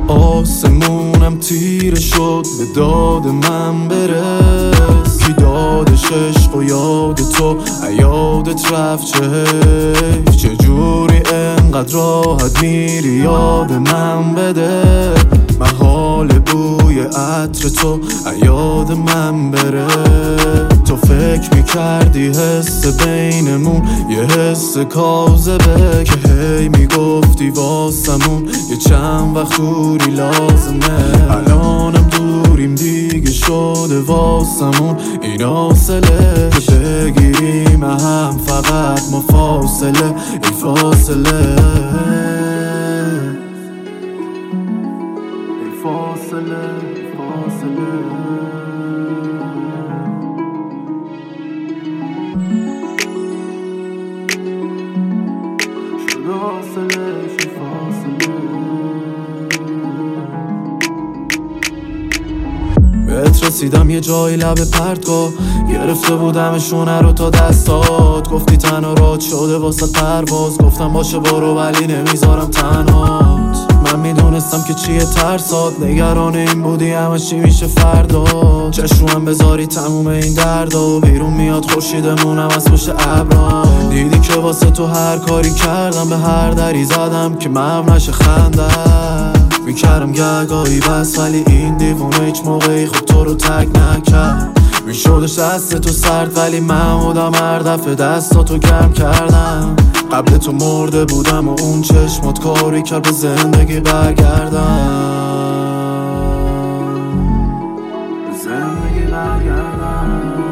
آسمونم تیره شد به داد من برس. کی دادش عشق و یاد تو یادت رفت چه حیف. چجوری انقدر راحت میری یاد من بده. محال بوی عطر تو یاد من بره. تو فکر میکردی حس بینمون یه حس کاذبه، که هی میگفتی واسمون یه چند وقت دوری لازمه. الانم دوریم دیگه شده واسمون این حاصله، که بگیریم هم فقط ما فاصله. این فاصله فاصله شده حاصله شد فاصله. بهت رسیدم یه جایی لب پرتگاه، گرفته بودمشونه رو تا دستات. گفتی تنها راد شده واسه پرواز، گفتم باشه برو ولی نمیذارم تنهات. من میدونستم که چیه ترسات، نگران این بودی همه چی میشه فردا. چشمم بذاری تموم این دردا، بیرون میاد خورشیدمونم از پشت ابرا. دیدی که واسه تو هر کاری کردم، به هر دری زدم که مم نشه خنده. میکردم گهگاهی بس ولی این دیوونه هیچ موقعی خود تو رو تک نکرد. میشدش دست تو سرد ولی من بودم هر دفعه دستاتو گرم کردم. قبل تو مرده بودم و اون چشمات کاری کرد به زندگی برگردم. به زندگی برگردم.